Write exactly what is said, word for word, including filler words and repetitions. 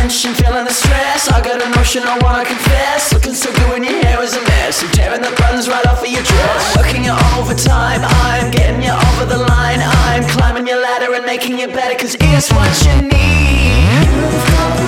tension, feeling the stress. I got a notion I wanna confess. Looking so good when your hair is a mess. I'm tearing the buttons right off of your dress. Working you overtime, I'm getting you over the line. I'm climbing your ladder and making you better, cause it's what you need. You've got